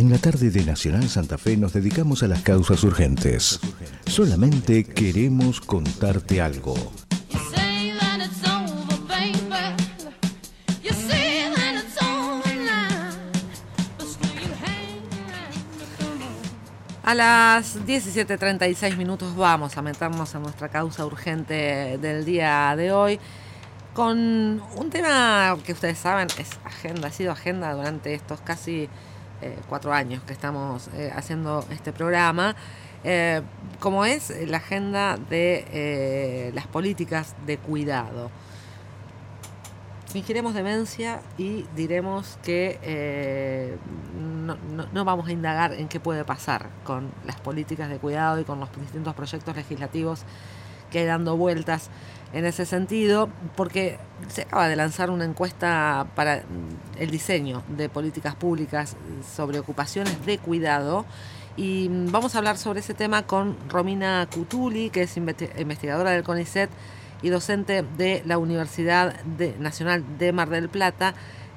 En la tarde de Nacional Santa Fe nos dedicamos a las causas urgentes. Solamente queremos contarte algo. A las 17:36 vamos a meternos en nuestra causa urgente del día de hoy con un tema que ustedes saben ha sido agenda durante estos casi 4 años que estamos haciendo este programa, como es la agenda de las políticas de cuidado. Fingiremos demencia y diremos que no vamos a indagar en qué puede pasar con las políticas de cuidado y con los distintos proyectos legislativos que hay dando vueltas en ese sentido, porque se acaba de lanzar una encuesta para el diseño de políticas públicas sobre ocupaciones de cuidado, y vamos a hablar sobre ese tema con Romina Cutuli, que es investigadora del CONICET y docente de la Universidad Nacional de Mar del Plata.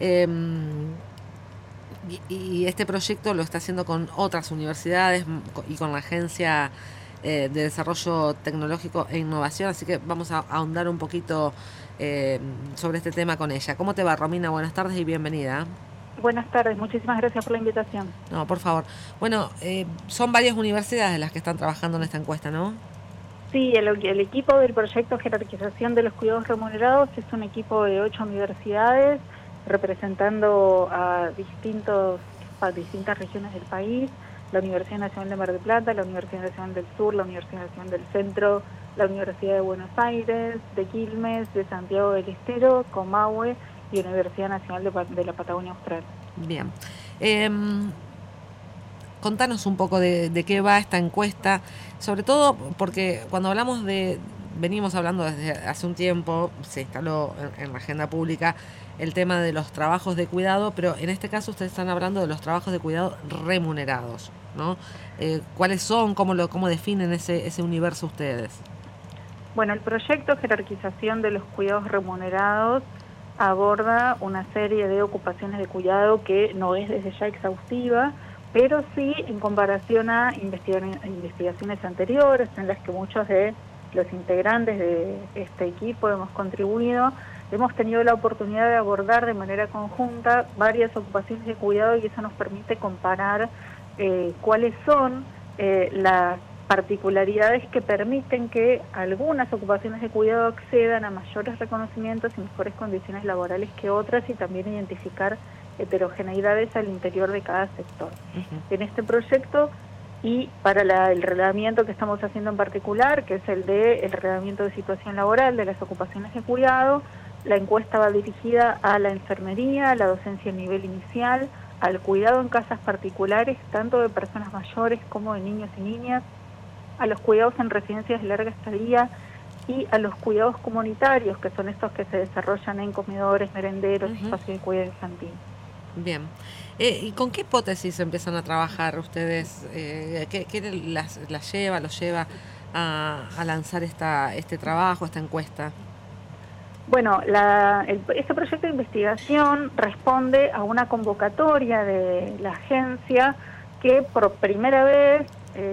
Y este proyecto lo está haciendo con otras universidades y con la Agencia de Desarrollo Tecnológico e Innovación, así que vamos a ahondar un poquito sobre este tema con ella. ¿Cómo te va, Romina? Buenas tardes y bienvenida. Buenas tardes, muchísimas gracias por la invitación. No, por favor. Bueno, son varias universidades las que están trabajando en esta encuesta, ¿no? Sí, el equipo del proyecto Jerarquización de los Cuidados Remunerados es un equipo de 8 universidades representando a distintas regiones del país: la Universidad Nacional de Mar del Plata, la Universidad Nacional del Sur, la Universidad Nacional del Centro, la Universidad de Buenos Aires, de Quilmes, de Santiago del Estero, Comahue y Universidad Nacional de la Patagonia Austral. Bien. Contanos un poco de qué va esta encuesta, sobre todo porque cuando venimos hablando desde hace un tiempo, se instaló en la agenda pública el tema de los trabajos de cuidado, pero en este caso ustedes están hablando de los trabajos de cuidado remunerados, ¿no? ¿Cuáles son? ¿Cómo definen ese universo ustedes? Bueno, el proyecto Jerarquización de los Cuidados Remunerados aborda una serie de ocupaciones de cuidado que no es desde ya exhaustiva, pero sí en comparación a investigaciones anteriores en las que muchos de los integrantes de este equipo hemos contribuido, hemos tenido la oportunidad de abordar de manera conjunta varias ocupaciones de cuidado, y eso nos permite comparar cuáles son las particularidades que permiten que algunas ocupaciones de cuidado accedan a mayores reconocimientos y mejores condiciones laborales que otras, y también identificar heterogeneidades al interior de cada sector. En este proyecto, y para el relevamiento que estamos haciendo en particular, que es el relevamiento de situación laboral de las ocupaciones de cuidado, la encuesta va dirigida a la enfermería, a la docencia a nivel inicial, al cuidado en casas particulares, tanto de personas mayores como de niños y niñas, a los cuidados en residencias de larga estadía y a los cuidados comunitarios, que son estos que se desarrollan en comedores, merenderos, espacios de cuidado infantil. Bien. ¿Y con qué hipótesis empiezan a trabajar ustedes? ¿Qué los lleva a lanzar este trabajo, esta encuesta? Bueno, este proyecto de investigación responde a una convocatoria de la agencia que por primera vez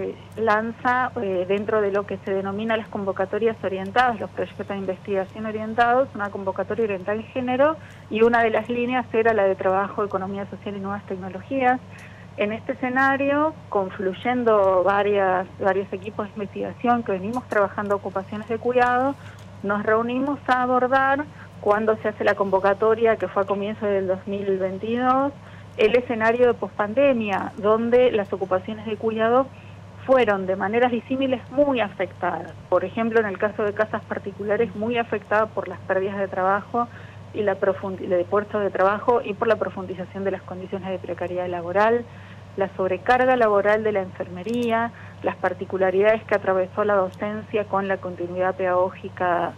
lanza dentro de lo que se denomina las convocatorias orientadas, los proyectos de investigación orientados, una convocatoria orientada en género, y una de las líneas era la de trabajo, economía social y nuevas tecnologías. En este escenario, confluyendo varios equipos de investigación que venimos trabajando ocupaciones de cuidado, nos reunimos a abordar, cuando se hace la convocatoria, que fue a comienzos del 2022, el escenario de pospandemia, donde las ocupaciones de cuidado fueron de maneras disímiles muy afectadas. Por ejemplo, en el caso de casas particulares, muy afectadas por las pérdidas de trabajo y de puestos de trabajo, y por la profundización de las condiciones de precariedad laboral, la sobrecarga laboral de la enfermería, las particularidades que atravesó la docencia con la continuidad pedagógica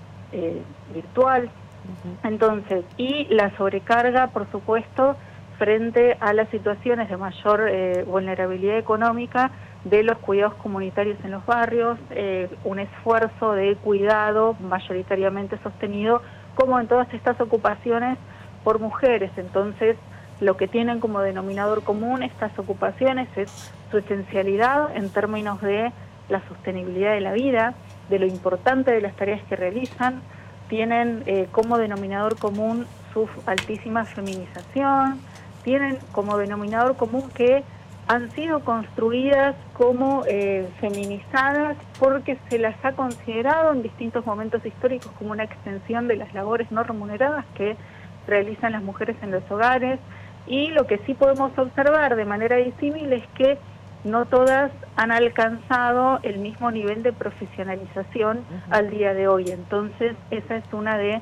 virtual. Entonces, y la sobrecarga, por supuesto, frente a las situaciones de mayor vulnerabilidad económica de los cuidados comunitarios en los barrios, un esfuerzo de cuidado mayoritariamente sostenido, como en todas estas ocupaciones, por mujeres. Entonces, lo que tienen como denominador común estas ocupaciones es su esencialidad en términos de la sostenibilidad de la vida, de lo importante de las tareas que realizan. Tienen como denominador común su altísima feminización, tienen como denominador común que han sido construidas como feminizadas porque se las ha considerado en distintos momentos históricos como una extensión de las labores no remuneradas que realizan las mujeres en los hogares, y lo que sí podemos observar de manera disímil es que no todas han alcanzado el mismo nivel de profesionalización al día de hoy. Entonces, esa es una de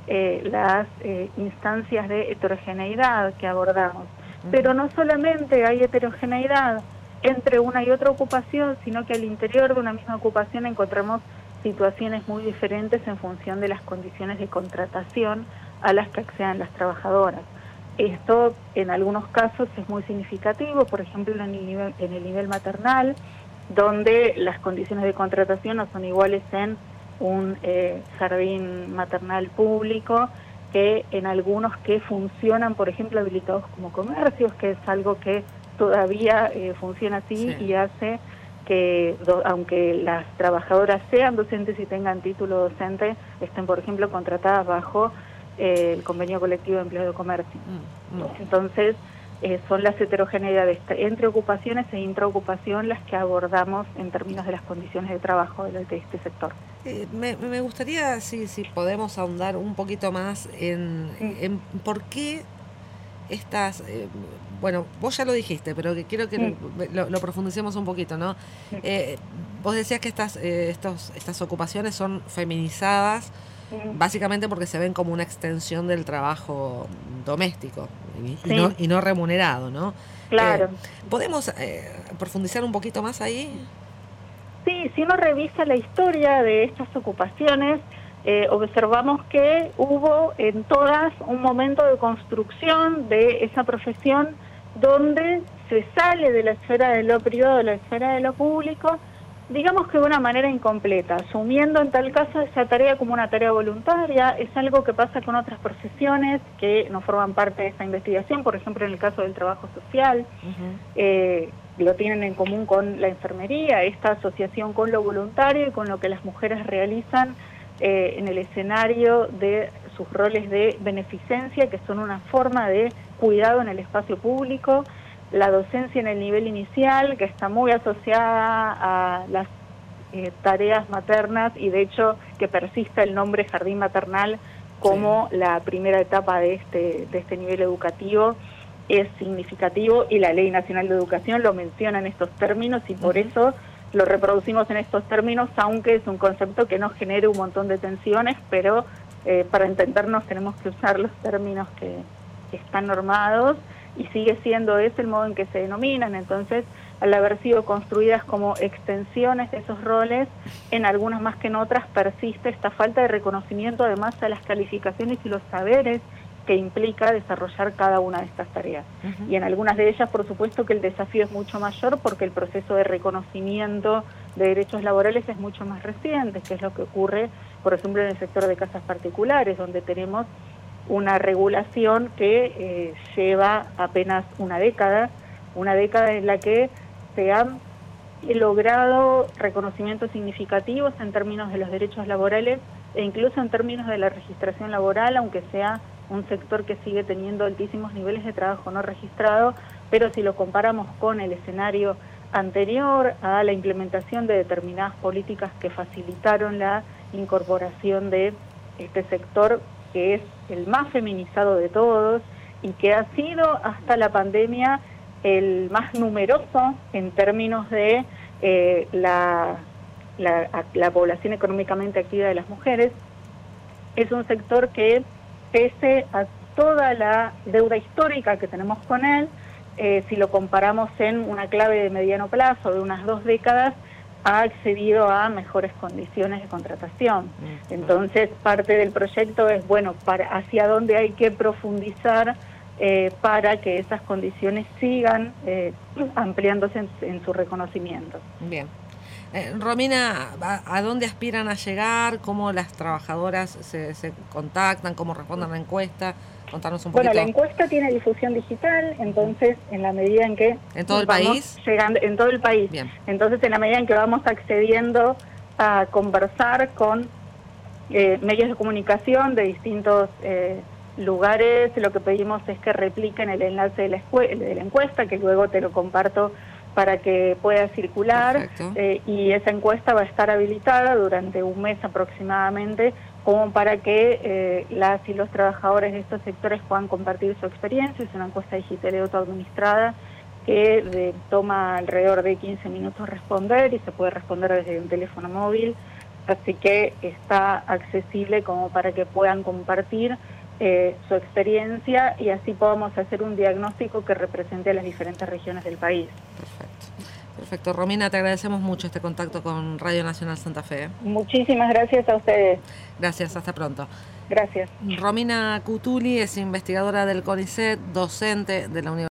las instancias de heterogeneidad que abordamos. Pero no solamente hay heterogeneidad entre una y otra ocupación, sino que al interior de una misma ocupación encontramos situaciones muy diferentes en función de las condiciones de contratación a las que accedan las trabajadoras. Esto en algunos casos es muy significativo, por ejemplo en el nivel maternal, donde las condiciones de contratación no son iguales en un jardín maternal público que en algunos que funcionan, por ejemplo, habilitados como comercios, que es algo que todavía funciona así, sí, y hace que, aunque las trabajadoras sean docentes y tengan título docente, estén, por ejemplo, contratadas bajo el convenio colectivo de empleo de comercio. Entonces, son las heterogeneidades entre ocupaciones e intraocupación las que abordamos en términos de las condiciones de trabajo de este sector. Me gustaría, si podemos ahondar un poquito más en por qué estas, bueno, vos ya lo dijiste, pero que quiero que lo profundicemos un poquito, ¿no? Vos decías que estas ocupaciones son feminizadas, básicamente porque se ven como una extensión del trabajo doméstico y no remunerado, ¿no? Claro. ¿Podemos profundizar un poquito más ahí? Sí, si uno revisa la historia de estas ocupaciones, observamos que hubo en todas un momento de construcción de esa profesión donde se sale de la esfera de lo privado a la esfera de lo público, digamos que de una manera incompleta, asumiendo en tal caso esa tarea como una tarea voluntaria. Es algo que pasa con otras profesiones que no forman parte de esa investigación, por ejemplo en el caso del trabajo social, lo tienen en común con la enfermería, esta asociación con lo voluntario y con lo que las mujeres realizan en el escenario de sus roles de beneficencia, que son una forma de cuidado en el espacio público. La docencia en el nivel inicial, que está muy asociada a las tareas maternas, y de hecho que persista el nombre jardín maternal como la primera etapa de este nivel educativo, es significativo, y la Ley Nacional de Educación lo menciona en estos términos, y por eso lo reproducimos en estos términos, aunque es un concepto que nos genere un montón de tensiones, pero para entendernos tenemos que usar los términos que están normados, y sigue siendo ese el modo en que se denominan. Entonces, al haber sido construidas como extensiones de esos roles, en algunas más que en otras persiste esta falta de reconocimiento además a las calificaciones y los saberes que implica desarrollar cada una de estas tareas. Y en algunas de ellas, por supuesto, que el desafío es mucho mayor porque el proceso de reconocimiento de derechos laborales es mucho más reciente, que es lo que ocurre, por ejemplo, en el sector de casas particulares, donde tenemos una regulación que lleva apenas una década en la que se han logrado reconocimientos significativos en términos de los derechos laborales e incluso en términos de la registración laboral, aunque sea un sector que sigue teniendo altísimos niveles de trabajo no registrado, pero si lo comparamos con el escenario anterior a la implementación de determinadas políticas que facilitaron la incorporación de este sector, que es el más feminizado de todos y que ha sido hasta la pandemia el más numeroso en términos de la población económicamente activa de las mujeres, es un sector que, pese a toda la deuda histórica que tenemos con él, si lo comparamos en una clave de mediano plazo, de unas 2 décadas, ha accedido a mejores condiciones de contratación. Entonces, parte del proyecto es, bueno, hacia dónde hay que profundizar para que esas condiciones sigan ampliándose en su reconocimiento. Bien. Romina, ¿a dónde aspiran a llegar? ¿Cómo las trabajadoras se contactan? ¿Cómo responden a la encuesta? Contanos un poquito. Bueno, la encuesta tiene difusión digital, entonces en la medida en que... ¿En todo el país? Llegando, en todo el país. Bien. Entonces en la medida en que vamos accediendo a conversar con medios de comunicación de distintos lugares, lo que pedimos es que repliquen el enlace de la encuesta, que luego te lo comparto para que pueda circular, y esa encuesta va a estar habilitada durante un mes aproximadamente, como para que las y los trabajadores de estos sectores puedan compartir su experiencia. Es una encuesta digital y autoadministrada que toma alrededor de 15 minutos responder y se puede responder desde un teléfono móvil, así que está accesible como para que puedan compartir su experiencia y así podamos hacer un diagnóstico que represente a las diferentes regiones del país. Perfecto. Romina, te agradecemos mucho este contacto con Radio Nacional Santa Fe. Muchísimas gracias a ustedes. Gracias, hasta pronto. Gracias. Romina Cutuli es investigadora del CONICET, docente de la Universidad